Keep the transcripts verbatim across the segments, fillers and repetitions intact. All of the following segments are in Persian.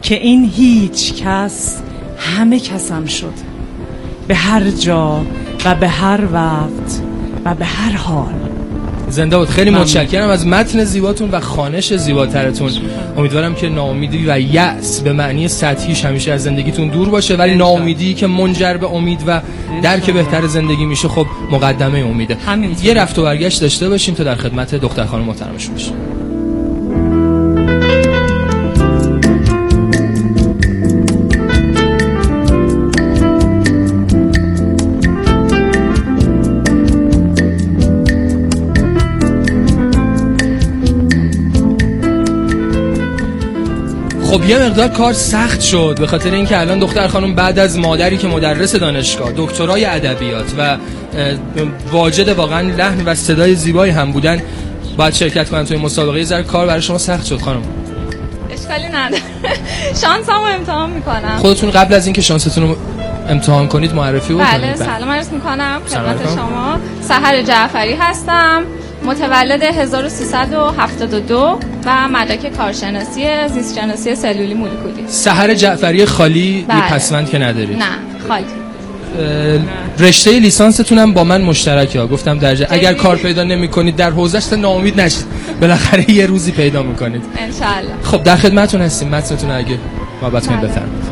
که این هیچ کس همه کسم شد، به هر جا و به هر وقت و به هر حال. زنده بود. خیلی متشکرم از متن زیباتون و خوانش زیباترتون. امیدوارم که ناامیدی و یأس به معنی سطحیش همیشه از زندگیتون دور باشه، ولی ناامیدی که منجر به امید و درک بهتر زندگی میشه خب مقدمه امیده. یه رفت و برگشت داشته باشیم تا در خدمت دختر خانم محترمشون باشیم. خب یه مقدار کار سخت شد به خاطر اینکه الان دختر خانم بعد از مادری که مدرس دانشگاه، دکترای ادبیات و واجد واقعا لحن و صدای زیبایی هم بودن باید شرکت کنن توی مسابقه. یه ذره کار برای شما سخت شد خانم. اشکالی نداره. شانسمو امتحان میکنم. خودتون قبل از اینکه شانستون رو امتحان کنید معرفی بکنید. بله سلام عرض میکنم خدمت شما. سحر جعفری هستم، متولد هزار و سیصد و هفتاد و دو و مدرک کارشناسی زیست شناسی سلولی مولکولی. سحر جعفری خالی بله. یه پسوند که ندارید؟ نه خالی. رشته لیسانستون هم با من مشترکه ها. گفتم درجه اگر کار پیدا نمی‌کنید در حوزه‌اش ناامید نشید، بالاخره یه روزی پیدا می‌کنید ان شاء الله. خب در خدمتتون هستیم. متنتون اگه محبت کنید بفرمایید.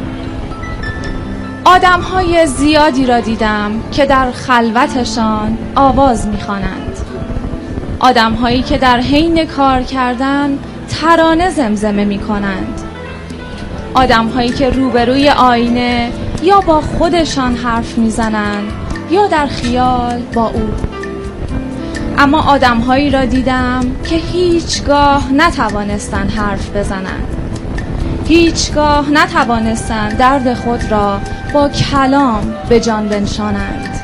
آدم‌های زیادی را دیدم که در خلوتشان آواز می‌خوانند. آدم‌هایی که در حین کار کردن ترانه زمزمه می‌کنند. آدم‌هایی که روبروی آینه یا با خودشان حرف می‌زنند یا در خیال با او. اما آدم‌هایی را دیدم که هیچگاه نتوانستند حرف بزنند. هیچگاه نتوانستند درد خود را با کلام به جان بنشانند.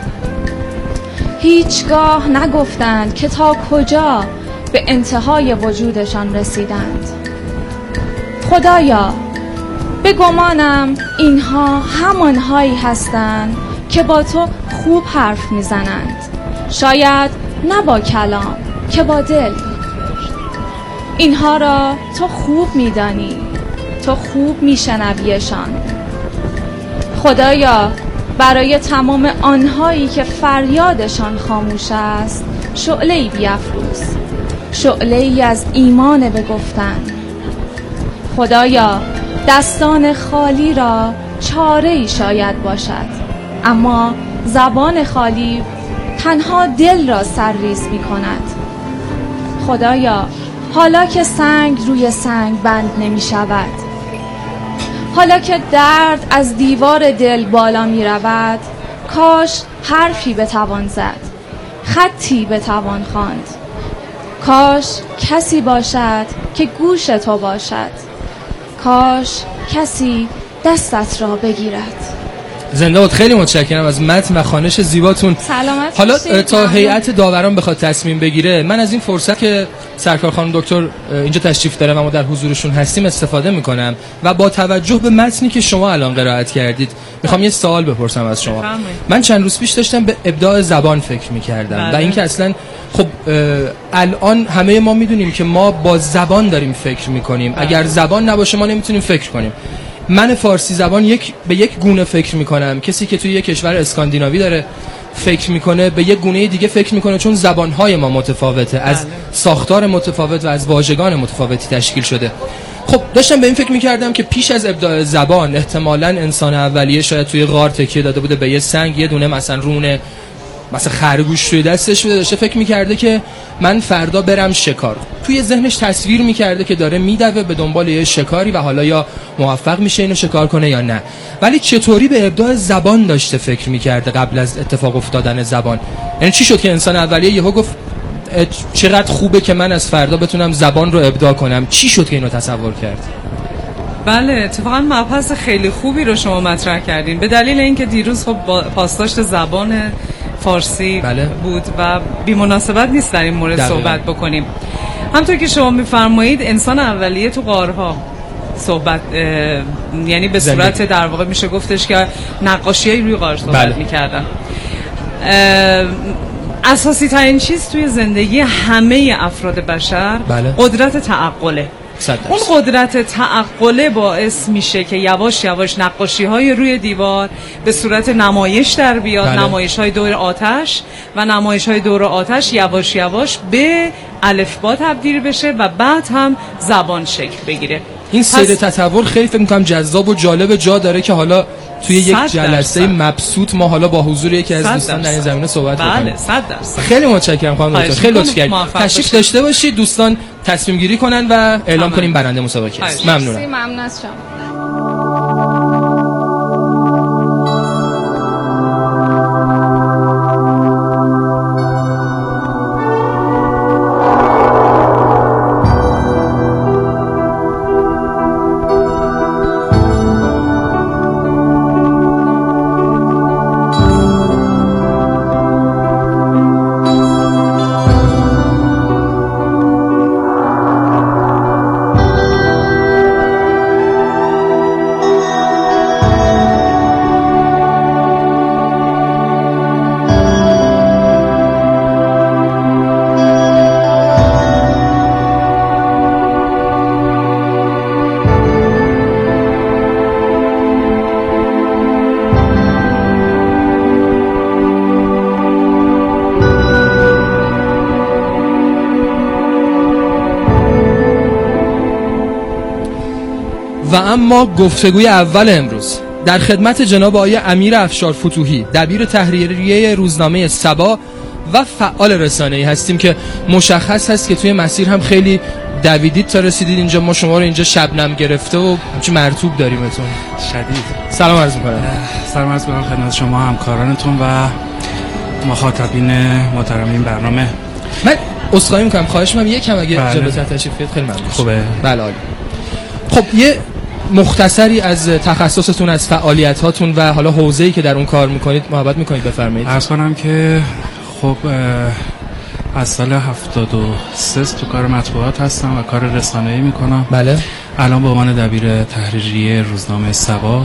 هیچگاه نگفتند که تا کجا به انتهای وجودشان رسیدند. خدایا، به گمانم اینها همانهایی هستند که با تو خوب حرف میزنند، شاید نه با کلام که با دل. اینها را تو خوب میدانی، تو خوب میشنویشان. خدایا، برای تمام آنهایی که فریادشان خاموش است شعله‌ای بیفروز، شعله‌ای از ایمان به گفتن. خدایا، دستان خالی را چاره‌ای شاید باشد، اما زبان خالی تنها دل را سرریز می کند. خدایا، حالا که سنگ روی سنگ بند نمی شود، حالا که درد از دیوار دل بالا می رود، کاش حرفی بتوان زد، خطی بتوان خواند. کاش کسی باشد که گوش تو باشد، کاش کسی دستت را بگیرد. زنده بود. خیلی متشکرم از متن و خوانش زیباتون. سلامت. حالا تا هیئت داوران بخواد تصمیم بگیره، من از این فرصت که سرکار خانم دکتر اینجا تشریف داره و ما در حضورشون هستیم استفاده میکنم و با توجه به متنی که شما الان قرائت کردید میخوام یه سوال بپرسم از شما. من چند روز پیش داشتم به ابداع زبان فکر میکردم بله. و اینکه اصلا خب الان همه ما میدونیم که ما با زبان داریم فکر میکنیم بله. اگر زبان نباشه ما نمیتونیم فکر کنیم. من فارسی زبان یک به یک گونه فکر میکنم، کسی که توی یک کشور اسکاندیناوی داره فکر میکنه به یک گونه دیگه فکر میکنه، چون زبانهای ما متفاوته، از ساختار متفاوت و از واژگان متفاوتی تشکیل شده. خب داشتم به این فکر میکردم که پیش از ابداع زبان احتمالاً انسان اولیه شاید توی غار تکیه داده بوده به یه سنگ، یه دونه مثلا رونه مثلا خرگوش توی دستش بوده، داشته فکر میکرده که من فردا برم شکار. توی ذهنش تصویر میکرده که داره میدوه به دنبال یه شکاری و حالا یا موفق میشه اینو شکار کنه یا نه. ولی چطوری به ابداع زبان داشته فکر میکرده قبل از اتفاق افتادن زبان؟ یعنی چی شد که انسان اولیه یهو گفت چقدر خوبه که من از فردا بتونم زبان رو ابداع کنم؟ چی شد که اینو تصور کرد؟ بله اتفاقا مبحث خیلی خوبی رو شما مطرح کردین، به دلیل اینکه دیروز خب پاسداشت زبان فارسی بله. بود و بی مناسبت نیست در این مورد دقیقا. صحبت بکنیم. همونطور که شما میفرمایید انسان اولیه تو غارها صحبت یعنی به زنده. صورت در واقع میشه گفتش که نقاشیای روی غار صحبت بله. میکردن. اساسی ترین چیز توی زندگی همه افراد بشر بله. قدرت تعقله. اون قدرت تعقله باعث میشه که یواش یواش نقاشی های روی دیوار به صورت نمایش در بیاد. بله. نمایش های دور آتش و نمایش های دور آتش یواش یواش به الفبا تبدیل بشه و بعد هم زبان شکل بگیره. این سیر تطور خیلی فکر می‌کنم جذاب و جالب جا داره که حالا توی یک جلسه مبسوط ما حالا با حضور یکی از دوستان در این زمینه صحبت کنیم. بله صد درصد. خیلی متشکرم خانم دکتر، خیلی لطف کردید. تشریف داشته باشید دوستان، تصمیم گیری کنن و اعلام کنیم برنده مسابقه است. ممنونم. ممنون از شما. و اما گفتگوی اول امروز در خدمت جناب آقای امیر افشار فتوحی، دبیر تحریریه روزنامه سبا و فعال رسانه‌ای هستیم که مشخص هست که توی مسیر هم خیلی دویدید تا رسیدید اینجا. ما شما رو اینجا شبنم گرفته و چه مرطوب داریمتون. شدید. سلام عرض می‌کنم. سلام عرض می‌کنم خدمت شما، همکارانتون و مخاطبین محترم این برنامه. من عذرخواهی می‌کنم، خواهش می‌کنم یکم اگه جلوتر تشریف بیارید خیلی ممنون. خوبه. بله عالی. خب یه مختصری از تخصصتون، از فعالیت هاتون و حالا حوزه‌ای که در اون کار میکنید محبت میکنید بفرمایید. عرض کنم که خب از سال هفتاد و سه تو کار مطبوعات هستم و کار رسانه‌ای میکنم. بله. الان به عنوان دبیر تحریریه روزنامه سبا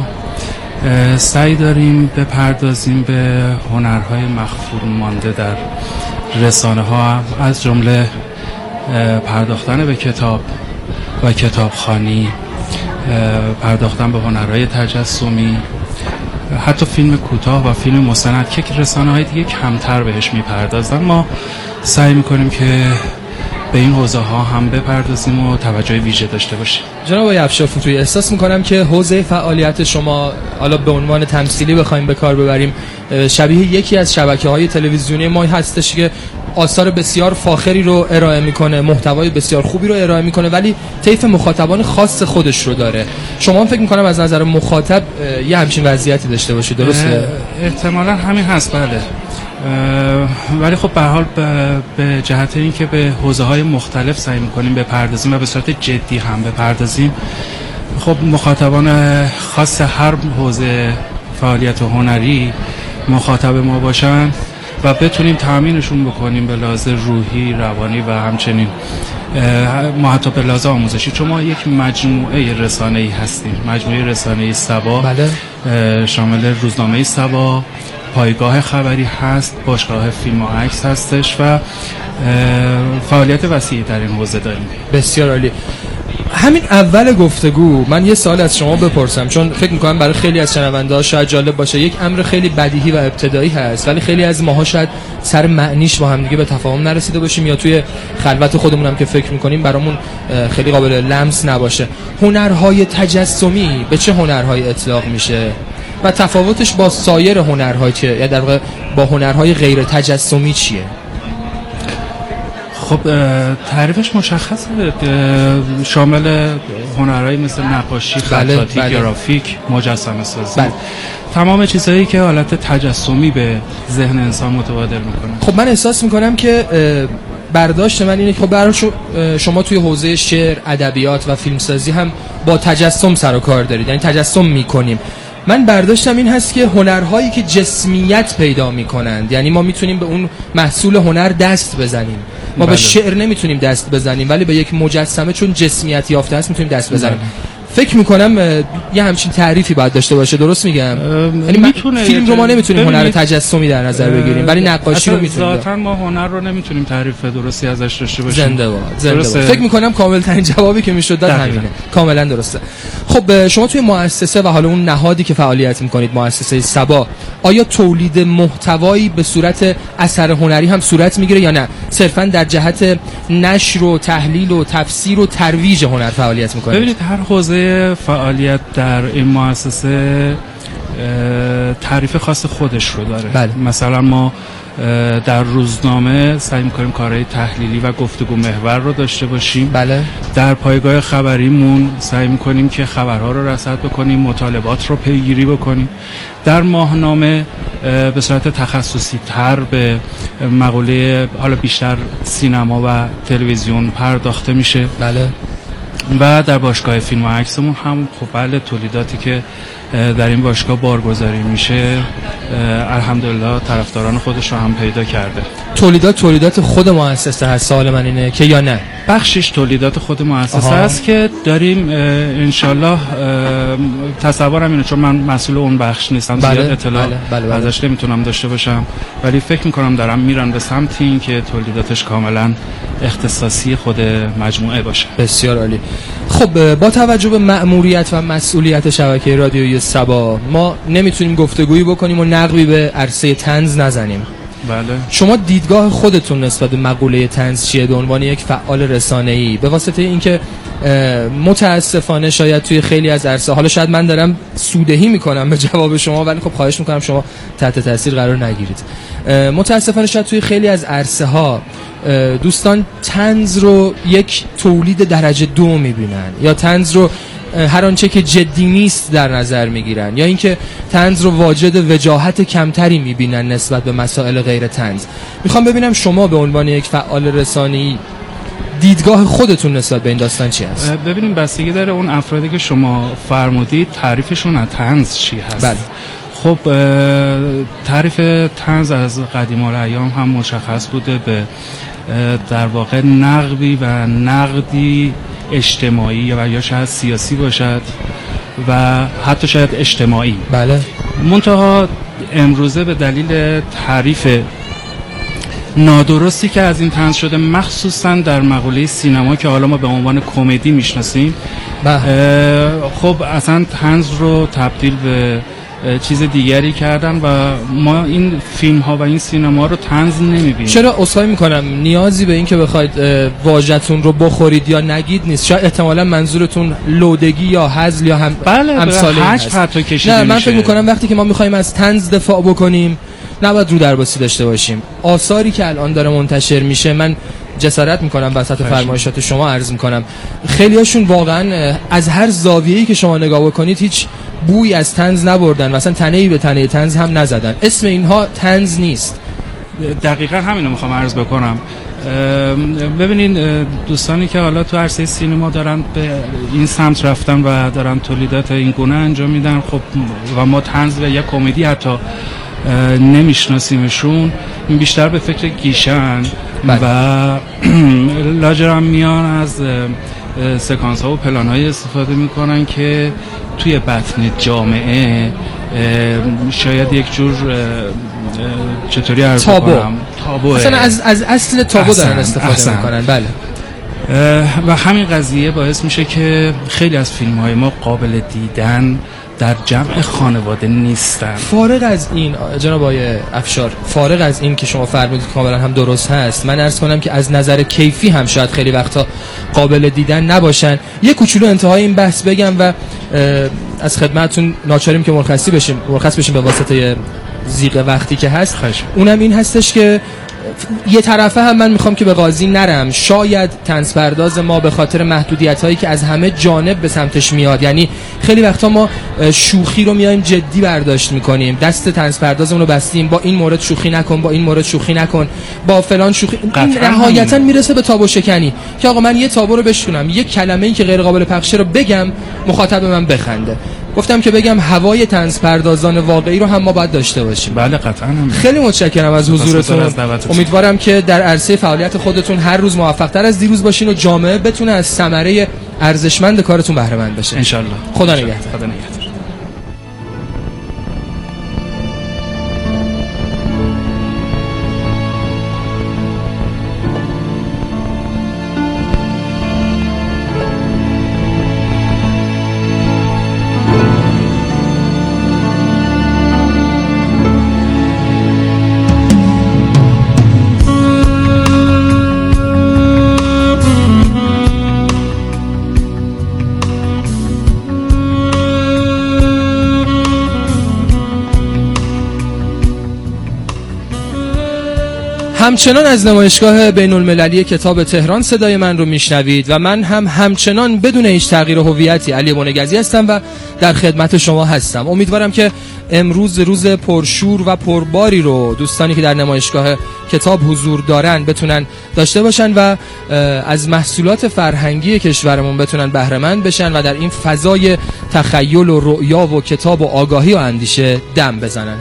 سعی داریم بپردازیم به هنرهای مخفور مانده در رسانه ها، از جمله پرداختن به کتاب و کتابخوانی، پرداختن به هنرهای تجسمی، حتی فیلم کوتاه و فیلم مستند که رسانه های دیگه کمتر بهش میپردازن. ما سعی میکنیم که به این حوزه ها هم بپردازیم و توجه ویژه داشته باشیم. جناب آقای افشار فتوحی، احساس میکنم که حوزه فعالیت شما حالا به عنوان تمثیلی بخوایم به کار ببریم شبیه یکی از شبکه‌های تلویزیونی ما هستش که آثار بسیار فاخری رو ارائه میکنه، محتوای بسیار خوبی رو ارائه میکنه، ولی طیف مخاطبان خاص خودش رو داره. شما هم فکر میکنم از نظر مخاطب یه همچین وضعیتی داشته باشید، درسته؟ احتمالاً همین هست، بله. ولی خب به هر حال به جهت این که به حوزه‌های مختلف سعی میکنیم بپردازیم و به صورت جدی هم بپردازیم، خب مخاطبان خاص هر حوزه فعالیت هنری مخاطب ما باشن و بتونیم تامینشون بکنیم به لحاظ روحی، روانی و همچنین ما حتی به لحاظ آموزشی، چون ما یک مجموعه رسانه‌ای هستیم، مجموعه رسانه‌ای سبا. بله. شامل روزنامه سبا، پایگاه خبری هست، باشگاه فیلم و عکس هستش و فعالیت وسیعی در این حوزه داریم. بسیار عالی. همین اول گفتگو من یه سوال از شما بپرسم، چون فکر میکنم برای خیلی از شنونده‌ها شاید جالب باشه. یک امر خیلی بدیهی و ابتدایی هست ولی خیلی از ماها شاید سر معنیش با هم دیگه به تفاهم نرسیده باشیم یا توی خلوت خودمون هم که فکر میکنیم برامون خیلی قابل لمس نباشه. هنرهای تجسمی به چه هنرهایی اطلاق میشه و تفاوتش با سایر هنرهای چیه؟ یا در واقع با هنرهای غیر تجسمی چیه؟ خب تعریفش مشخصه، شامل هنرهایی مثل نقاشی، خطاطی، بله، گرافیک، مجسمه سازی، بله. تمام چیزهایی که حالت تجسمی به ذهن انسان متبادر میکنه. خب من احساس میکنم که برداشت من اینه که خب برای شما توی حوزه شعر، ادبیات و فیلمسازی هم با تجسم سر و کار دارید، یعنی تجسم میکنیم. من برداشتم این هست که هنرهایی که جسمیت پیدا میکنند، یعنی ما میتونیم به اون محصول هنر دست بزنیم. ما بله. به شعر نمیتونیم دست بزنیم ولی به یک مجسمه چون جسمیت یافته است میتونیم دست بزنیم. بله. فکر میکنم یه همچین تعریفی باید داشته باشه، درست میگم؟ یعنی میتونه فیلم رو ما نمیتونیم هنر تجسمی در نظر بگیریم ولی نقاشی رو میتونیم. ذاتاً ما هنر رو نمیتونیم تعریف درستی ازش داشته باشیم. زنده باد زنده باد. فکر میکنم کامل ترین جوابی که میشد داد همینه. کاملا درسته. خب شما توی مؤسسه و حالا اون نهادی که فعالیت میکنید، مؤسسه صبا، آیا تولید محتوایی به صورت اثر هنری هم صورت میگیره یا نه صرفاً در جهت نشر و تحلیل و تفسیر و ترویج هنر فعالیت میکنید؟ ببینید هر حوزه فعالیت در این مؤسسه تعریف خاص خودش رو داره. بله. مثلا ما در روزنامه سعی می‌کنیم کارهای تحلیلی و گفتگو محور رو داشته باشیم. بله. در پایگاه خبریمون سعی می‌کنیم که خبرها رو رصد بکنیم، مطالبات رو پیگیری بکنیم. در ماهنامه به صورت تخصصی تر به مقوله حالا بیشتر سینما و تلویزیون پرداخته میشه. بله. و در باشگاه فیلم و عکسمون هم خب بله تولیداتی که در این باشگاه بارگذاری میشه الحمدلله طرفداران خودش رو هم پیدا کرده. تولیدات تولیدات خود مؤسسه هست؟ سوال من اینه که یا نه بخشش تولیدات خود مؤسسه است که داریم انشالله. تصورم اینه چون من مسئول اون بخش نیستم بله، زیاد اطلاع بله، بله، بله. ازش نمیتونم داشته باشم ولی فکر میکنم دارم میرن به سمت این که تولیداتش کاملا اختصاصی خود مجموعه باشه. بسیار عالی. خب با توجه به مأموریت و مسئولیت شبکه رادیویی صبا ما نمیتونیم گفتگویی بکنیم و نقبی به عرصه طنز نزنیم. بله. شما دیدگاه خودتون نسبت به مقوله طنز چیه به عنوان یک فعال رسانه‌ای؟ به واسطه اینکه متاسفانه شاید توی خیلی از عرصه، حالا شاید من دارم سودهی میکنم به جواب شما ولی خب خواهش میکنم شما تحت تاثیر قرار نگیرید. متاسفانه شاید توی خیلی از عرصه ها دوستان طنز رو یک تولید درجه دو میبینن یا طنز رو هر آنچه که جدی نیست در نظر میگیرن یا اینکه طنز رو واجد وجاهت کمتری میبینن نسبت به مسائل غیر طنز. میخوام ببینم شما به عنوان یک فعال رسانه‌ای دیدگاه خودتون نسبت به این داستان چی هست؟ ببینیم بستگی داره اون افرادی که شما فرمودید تعریفشون از طنز چی هست. بله. خب تعریف طنز از قدیم الایام هم مشخص بوده به در واقع نقبی و نقدی اجتماعی و یا شاید سیاسی باشد و حتی شاید اجتماعی. بله. منتها امروزه به دلیل تعریف نادرستی که از این طنز شده مخصوصا در مقوله سینما که حالا ما به عنوان کمدی میشناسیم، خب اصلا طنز رو تبدیل به چیز دیگری کردن و ما این فیلم ها و این سینما رو طنز نمیبینیم. چرا عذرخواهی میکنم نیازی به این که بخواید واژه‌تون رو بخورید یا نگید نیست. شاید احتمالاً منظورتون لودگی یا هزل یا هم بله امثال هست. حتی کشیده نه من میشه. فکر میکنم وقتی که ما میخوایم از طنز دفاع بکنیم نباید رو درباسی داشته باشیم. آثاری که الان داره منتشر میشه، من جسارت میکنم وسط فرمایشات شما عرض میکنم خیلی هاشون واقعا از هر زاویه‌ای که شما نگاه بکنید هیچ بوی از طنز نبردن، مثلا تنه‌ای به تنه طنز هم نزدن. اسم اینها طنز نیست. دقیقاً همینو میخوام عرض بکنم. ببینین دوستانی که حالا تو عرصه سینما دارن به این سمت رفتن و دارن تولیدات این گونه انجام میدن، خب و ما طنز و یا کمدی حتی نمیشناسیمشون، بیشتر به فکر گیشن و لاجرم میان از سکانس ها و پلان های استفاده میکنن که توی بطن جامعه شاید یک جور چطوری عرض کنم تابو مثلا از از اصل تابو دارن استفاده احسن. میکنن. بله. و همین قضیه باعث میشه که خیلی از فیلم های ما قابل دیدن در جمع خانواده نیستن. فارغ از این جناب آقای افشار، فارغ از این که شما فرمودید کاملا هم درست هست، من عرض کنم که از نظر کیفی هم شاید خیلی وقتا قابل دیدن نباشن. یه کوچولو انتهای این بحث بگم و از خدمتتون ناچاریم که مرخصی بشیم مرخص بشیم به واسطه زیغ وقتی که هست. خشم. اونم این هستش که یه طرفه هم من میخوام که به قاضی نرم. شاید طنز پرداز ما به خاطر محدودیت هایی که از همه جانب به سمتش میاد، یعنی خیلی وقتا ما شوخی رو میایم جدی برداشت میکنیم، دست طنز پردازمون رو بستیم، با این مورد شوخی نکن، با این مورد شوخی نکن، با فلان شوخی، نهایتا میرسه به تابو شکنی که آقا من یه تابو رو بشکنم، یه کلمه ای که غیر قابل پخشه رو بگم، مخاطب من بخنده. گفتم که بگم هوای طنز پردازان واقعی رو هم ما باید داشته باشیم. بله قطعاً. خیلی متشکرم از حضورتون. امیدوارم که در عرصه فعالیت خودتون هر روز موفق‌تر از دیروز باشین و جامعه بتونه از ثمره ارزشمند کارتون بهره مند بشه ان شاء الله. خدا نگهدار. خدا نگهدار. همچنان از نمایشگاه بین المللی کتاب تهران صدای من رو میشنوید و من هم همچنان بدون هیچ تغییر هویتی علی بنگزی هستم و در خدمت شما هستم. امیدوارم که امروز روز پرشور و پرباری رو دوستانی که در نمایشگاه کتاب حضور دارن بتونن داشته باشن و از محصولات فرهنگی کشورمون بتونن بهره مند بشن و در این فضای تخیل و رؤیا و کتاب و آگاهی و اندیشه دم بزنن.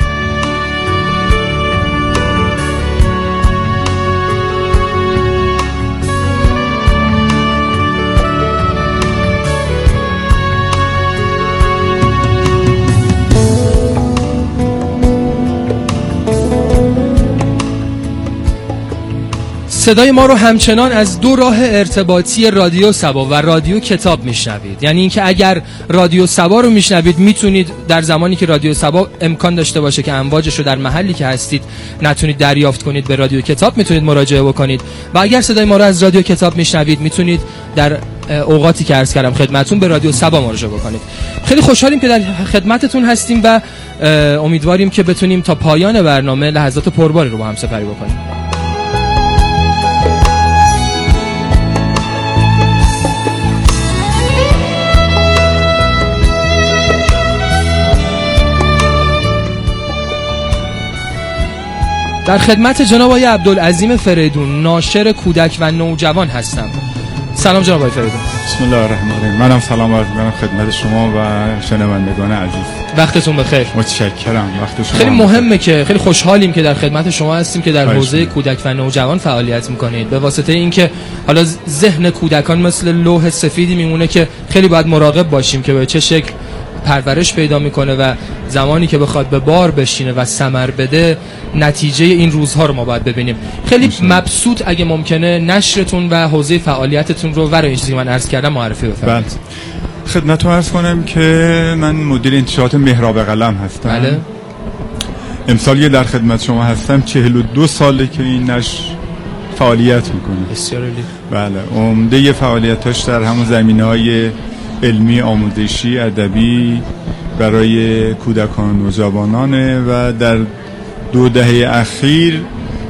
صدای ما رو همچنان از دو راه ارتباطی رادیو سبا و رادیو کتاب میشنوید. یعنی اینکه اگر رادیو سبا رو میشنوید میتونید در زمانی که رادیو سبا امکان داشته باشه که امواجش رو در محلی که هستید نتونید دریافت کنید به رادیو کتاب میتونید مراجعه بکنید و اگر صدای ما رو از رادیو کتاب میشنوید میتونید در اوقاتی که عرض کردم خدمتتون به رادیو سبا مراجعه بکنید. خیلی خوشحالیم که در خدمتتون هستیم و امیدواریم که بتونیم تا پایان برنامه لحظات پرباری رو با هم سپری بکنیم. در خدمت جناب آقای عبدالعظیم فریدون ناشر کودک و نوجوان هستم. سلام جناب آقای فریدون. بسم الله الرحمن الرحیم. منم سلام عرض می‌کنم خدمت شما و شنوندگان عزیز. وقتتون بخیر. متشکرم. وقت شما خیلی مهمه که خیلی خوشحالیم که در خدمت شما هستیم که در حوزه کودک و نوجوان فعالیت می‌کنید. به واسطه اینکه حالا ذهن کودکان مثل لوح سفیدی میمونه که خیلی باید مراقب باشیم که به چه شکل پرورش پیدا میکنه و زمانی که بخواد به بار بشینه و ثمر بده نتیجه این روزها رو ما باید ببینیم. خیلی مبسوط اگه ممکنه نشرتون و حوزه فعالیتتون رو برای چیزی من عرض کردم معرفی بفرمایید. بله. خدمتتون عرض کنم که من مدیر انتشارات مهراب قلم هستم. بله. امسال یه در خدمت شما هستم. چهل و دو ساله که این نشر فعالیت میکنه. بسیار عالی. بله. عمده فعالیتاش در همون زمینه‌های علمی، آموزشی، ادبی برای کودکان و نوجوانانه و در دو دهه اخیر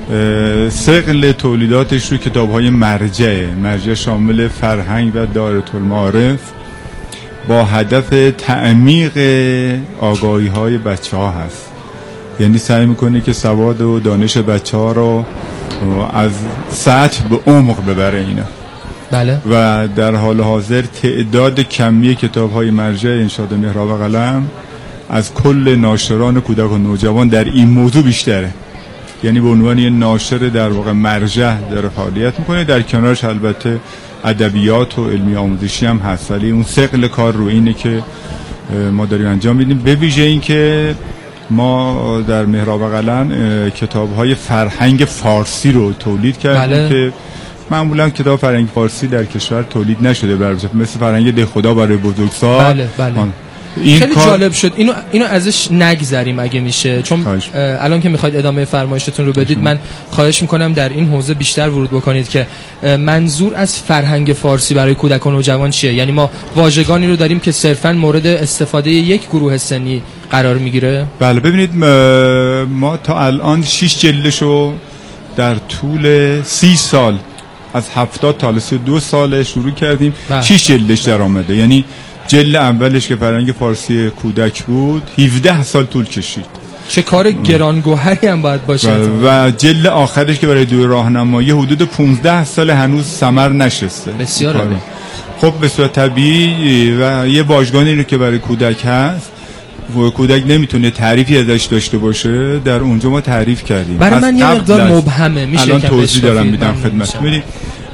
ثقل تولیداتش رو کتاب‌های مرجع مرجع شامل فرهنگ و دایره‌المعارف با هدف تعمیق آگاهی‌های بچه‌ها هست. یعنی سعی می‌کنه که سواد و دانش بچه‌ها رو از سطح به عمق ببره اینا. بله. و در حال حاضر تعداد کمی کتاب‌های مرجع انشاد مهراب قلم از کل ناشران کودک و نوجوان در این موضوع بیشتره. یعنی به عنوان یه ناشر در واقع مرجع داره فعالیت میکنه، در کنارش البته ادبیات و علمی آموزشی هم هست، ولی اون ثقل کار رو اینه که ما داریم انجام میدیم. به ویژه این که ما در مهراب قلم کتاب‌های فرهنگ فارسی رو تولید کردیم. بله. که معمولا کتاب فرهنگ فارسی در کشور تولید نشده، برای مثل فرهنگ ده خدا برای بزرگسال. بله بله. این خیلی کار... جالب شد. اینو اینو ازش نگذریم اگه میشه، چون الان که میخواید ادامه فرمایشتون رو بدید من خواهش میکنم در این حوزه بیشتر ورود بکنید که منظور از فرهنگ فارسی برای کودکان و نوجوان چیه. یعنی ما واژگانی رو داریم که صرفا مورد استفاده یک گروه سنی قرار میگیره. بله ببینید ما تا الان شش جلدشو در طول سی سال از هفتاد تا سی و دو سال شروع کردیم. شش جلدش در آمده. یعنی جلد اولش که فرهنگ فارسی کودک بود هفده سال طول کشید. چه کار گرانگوهری هم باید باشه. و جلد آخرش که برای دو راهنمایی حدود پانزده سال هنوز ثمر نشسته. بسیار عالی. خب به صورت طبیعی و یه واژگانی رو که برای کودک هست و کودک نمیتونه تعریفی ازش داشته باشه، در اونجا ما تعریف کردیم. برای من یه مقدار مبهمه، میشه الان توضیح دارم میدم خدمت. ببینید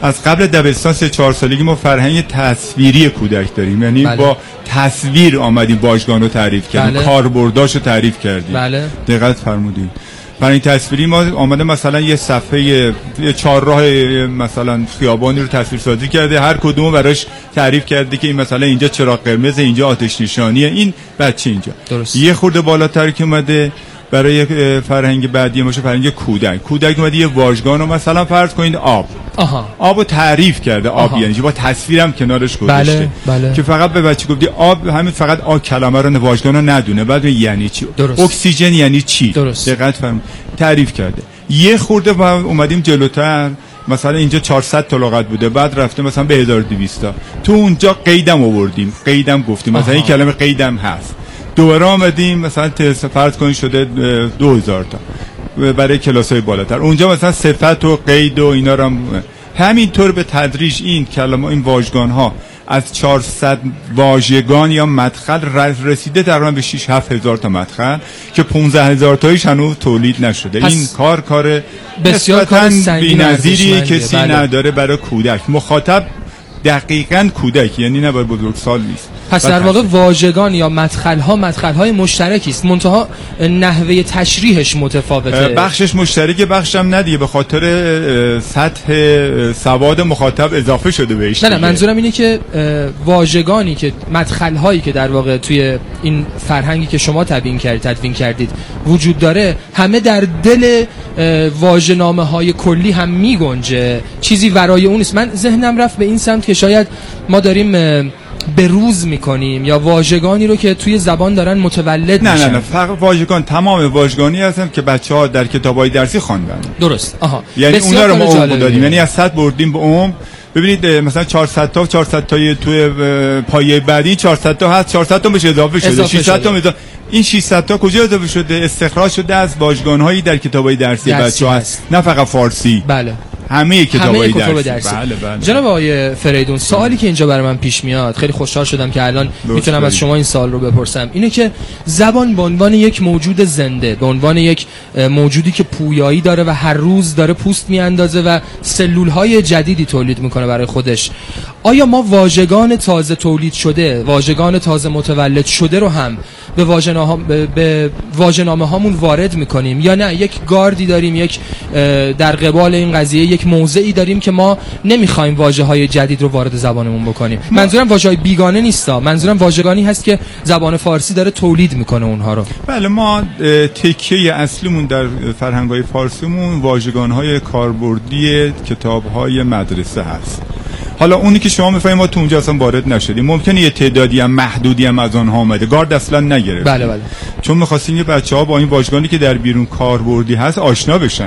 از قبل دبستان سه چهار سالگی ما فرهنگ تصویری کودک داریم، یعنی بله. با تصویر آمدیم واژگان رو تعریف کردیم، بله. کاربرداش رو تعریف کردیم. بله. دقت فرمودید. فرهنگ تصویری ما آمده مثلا یه صفحه یه چهارراه مثلا خیابانی رو تصویر سازی کرده، هر کدومو براش تعریف کرده که این مثلا اینجا چراغ قرمز، اینجا آتش نشانیه، این بچه اینجا. درست. یه خورده بالاتر که اومده برای فرهنگ بعدی باشه فرهنگ کودک. کودک اومده یه واژگان رو مثلا فرض کنید آب. آها. آبو تعریف کرده، آب آها. یعنی با تصویرم کنارش گذاشته. بله. بله. که فقط به بچه گفتی آب، همین فقط آب کلمه رو واژگان رو ندونه، بعد یعنی چی؟ درست. اکسیژن یعنی چی؟ درست. دقت فرمود. تعریف کرده. یه خورده اومدیم جلوتر، مثلا اینجا چهارصد تا لغت بوده، بعد رفته مثلا به هزار و دویست تا. تو اونجا قیدم آوردیم، قیدم گفتیم، مثلا این کلمه قیدم هست. دوباره آمدیم مثلا فرض کنید شده دو هزار تا برای کلاس‌های بالاتر، اونجا مثلا صفت و قید و اینا رو هم همینطور به تدریج این کلمه، این واژگان‌ها از چهارصد واژگان یا مدخل رسیده تقریبا به شش هفت هزار تا مدخل که پانزده هزار تایش هنوز تولید نشده. این کار کار بسیار کار بی‌نظیریه، کسی بله. نداره برای کودک. مخاطب دقیقاً کودک، یعنی نه برای بزرگسال نیست. پس در واقع واژگان یا مدخل‌ها مدخل‌های مشترکی است، منتها نحوه تشریحش متفاوته. بخشش مشترکه، بخشم ندیه، به خاطر سطح سواد مخاطب اضافه شده بهش. نه نه منظورم اینه که واژگانی که مدخل‌هایی که در واقع توی این فرهنگی که شما تبیین کردید تدوین کردید وجود داره، همه در دل واژه‌نامه‌های کلی هم میگنجه، چیزی ورای اون نیست. من ذهنم رفت به این سمت که شاید ما داریم به روز میکنیم یا واژگانی رو که توی زبان دارن متولد نه میشن. نه نه فقط واژگان، تمام واژگانی هستن که بچه‌ها در کتابای درسی خواندن. درست. آها. یعنی اونا رو ما عمق دادیم، یعنی از صد بردیم به عمق. ببینید مثلا چهارصد تا چهارصد تای توی پایه بعدی چهارصد تا هست، چهارصد تا بهش اضافه شده، ششصد تا میذاره. این ششصد تا کجا اضافه شده؟ استخراج شده از واژگان‌هایی در کتابای درسی بچه‌ها هست، نه فقط فارسی. بله. همه کتابای درسی. درسی. بله بله. جناب آقای فریدون، سوالی که اینجا برای من پیش میاد، خیلی خوشحال شدم که الان میتونم بایی. از شما این سوال رو بپرسم، اینه که زبان به عنوان یک موجود زنده، به عنوان یک موجودی که پویایی داره و هر روز داره پوست میاندازه و سلول‌های جدیدی تولید میکنه برای خودش، آیا ما واژگان تازه تولید شده، واژگان تازه متولد شده رو هم به واژه‌نامه به, به واژه‌نامه هامون وارد میکنیم یا نه یک گاردی داریم، یک در قبال این قضیه یک موضعی داریم که ما نمیخوایم واژه‌های جدید رو وارد زبانمون بکنیم؟ منظورم واژه‌های بیگانه نیستا، منظورم واژگانی هست که زبان فارسی داره تولید میکنه اونها رو. بله، ما تکیه اصلیمون در فرهنگ‌های فارسیمون واژگان‌های کاربردی کتاب‌های مدرسه هست. حالا اونی که شما می‌فهمید ما تو اونجا اصلا وارد نشدیم، ممکنه یه تعدادی هم محدودی هم از آنها اومده، گارد اصلا نگرفت. بله بله. چون می‌خواستیم یه بچه‌ها با این واژگانی که در بیرون کاربردی هست آشنا بشن.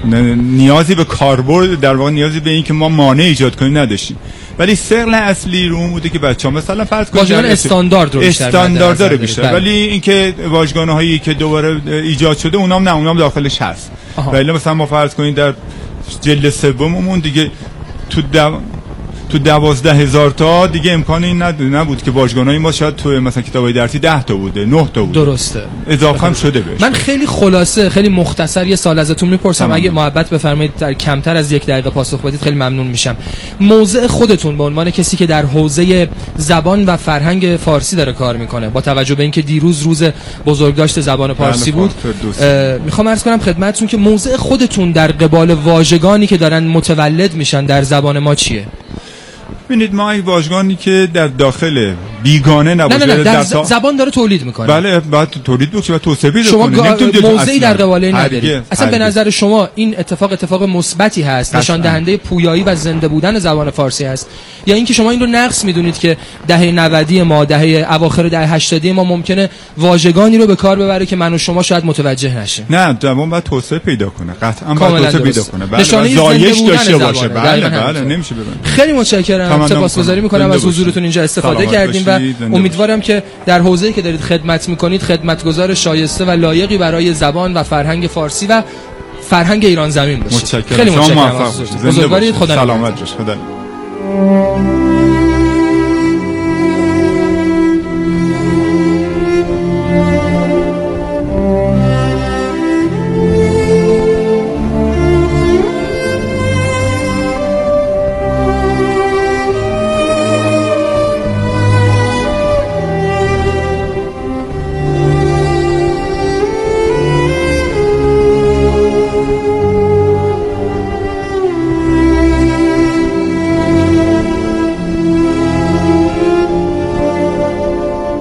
نیازی به کاربرد، در واقع نیازی به این که ما مانع ایجاد کنیم نداشتیم. ولی ثقل اصلی رو بوده که بچه‌ها مثلا فرض کنید واژگان استاندارد رو بیشتر استاندارد داره بیشتر بله. ولی اینکه واژگان‌هایی که دوباره ایجاد شده اونام نه، اونام داخلش هست. ولی مثلا ما فرض کنید در جلد سوممون دیگه تو دو... تو دوازده هزار تا دیگه امکان این نبود که واژگان‌های ما شاید تو مثلا کتابای درسی ده تا بوده، نه تا بوده. درسته. اضافه هم شده بهش. من خیلی خلاصه، خیلی مختصر یه سوال ازتون میپرسم، تمام. اگه محبت بفرمایید در کمتر از یک دقیقه پاسخ بدید خیلی ممنون میشم. موضع خودتون به عنوان کسی که در حوزه زبان و فرهنگ فارسی داره کار میکنه، با توجه به اینکه دیروز روز بزرگداشت زبان فارسی بود، میخوام عرض کنم خدمتتون که موضع خودتون در قبال واژگانی که دارن متولد میشن در زبان ما چیه؟ ببینید ما این واژگانی که در داخل بیگانه نباشه، نه نه نه در, در تا... زبان داره تولید میکنه. بله باید تولید بکنه و توسعه پیدا کنه. شما گا... موضعی در قبال این ندارید. اصلا به نظر شما این اتفاق اتفاق مثبتی هست، نشان دهنده پویایی و زنده بودن زبان فارسی هست، یا اینکه شما این رو نقص میدونید که دهه نود ما، دهه اواخر دهه هشتاد ما ممکنه واژگانی رو به کار ببره که من و شما شاید متوجه نشیم؟ نه، زبان باید توسعه پیدا کنه، قطعا باید توسعه پیدا کنه. بله، زایش داشته باشه. بله بله نمیشه ببینید. خیلی متشکرم، سپاسگزاری میکنم از حضورتون اینجا استفاده کردیم و امیدوارم که در حوزه‌ای که دارید خدمت میکنید خدمتگزار شایسته و لایقی برای زبان و فرهنگ فارسی و فرهنگ ایران زمین باشید. متشکرم. خیلی متشکرم. بزرگوارید. خدا سلامت باشید. خدا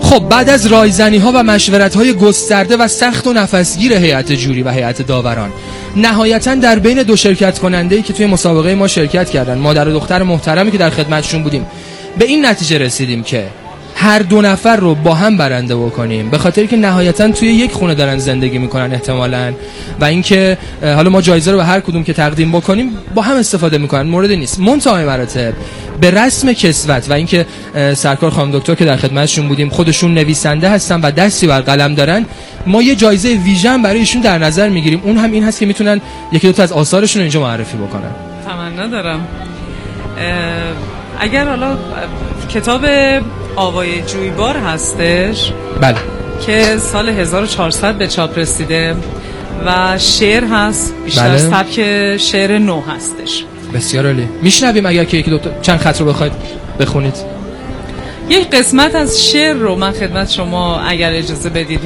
خب بعد از رایزنی ها و مشورت های گسترده و سخت و نفسگیر هیئت جوری و هیئت داوران، نهایتا در بین دو شرکت کننده‌ای که توی مسابقه ما شرکت کردن، مادر و دختر محترمی که در خدمتشون بودیم، به این نتیجه رسیدیم که هر دو نفر رو با هم برنده بکنیم، به خاطر که نهایتا توی یک خونه دارن زندگی میکنن احتمالاً، و اینکه حالا ما جایزه رو به هر کدوم که تقدیم بکنیم با هم استفاده میکنن، مورد نیست. منتهای مراتب به رسم کسوت و اینکه سرکار خانم دکتر که در خدمتشون بودیم خودشون نویسنده هستن و دستی بر قلم دارن، ما یه جایزه ویژه برای ایشون در نظر میگیریم. اون هم این هست که میتونن یکی دو تا از آثارشون رو اینجا معرفی بکنن. تمنا دارم اگر حالا کتاب آوای جویبار هستش، بله، که سال هزار و چهارصد به چاپ رسیده و شعر هست، بیشتر بله. سبک شعر نو هستش. بسیار عالی. میشنویم اگر که یکی دو تا چند خط رو بخواید بخونید. یک قسمت از شعر رو من خدمت شما اگر اجازه بدید.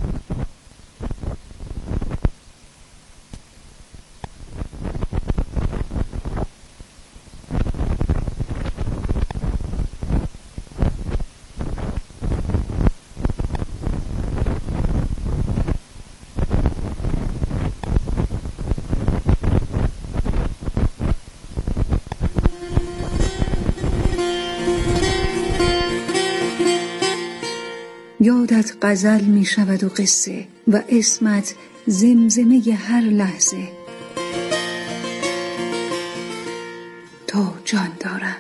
یادت غزل می شود و قصه و اسمت زمزمه هر لحظه، تا جان دارم.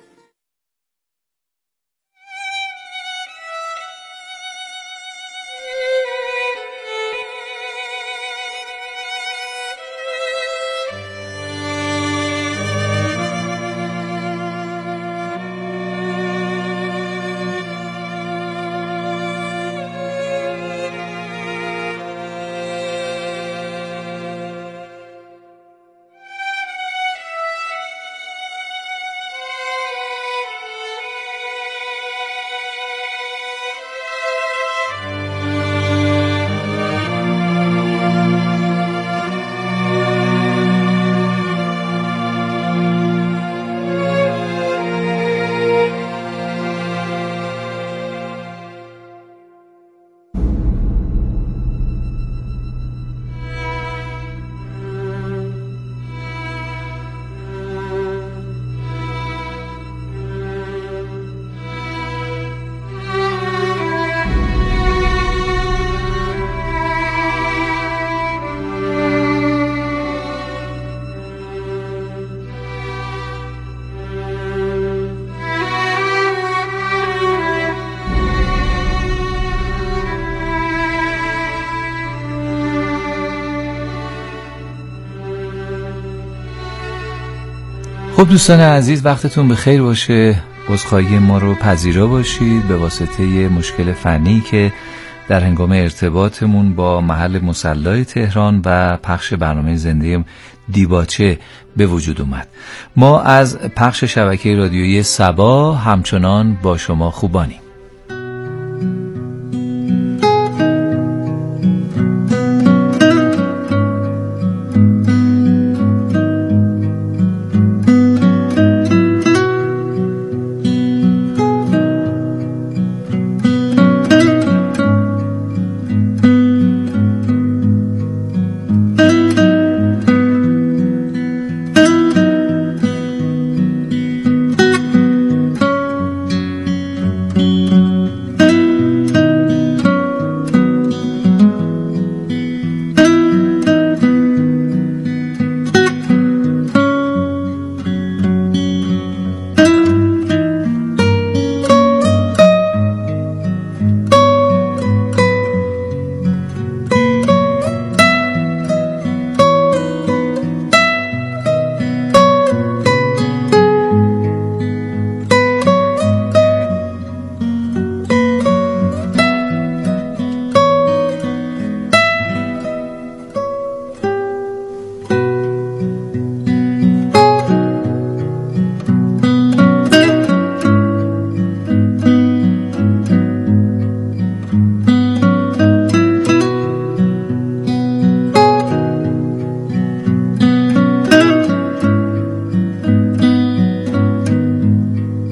خب دوستان عزیز، وقتتون بخیر باشه. عذرخواهی ما رو پذیرا باشید به واسطه مشکل فنی که در هنگام ارتباطمون با محل مصلی تهران و پخش برنامه زنده دیباچه به وجود اومد. ما از پخش شبکه رادیویی صبا همچنان با شما خوبانیم.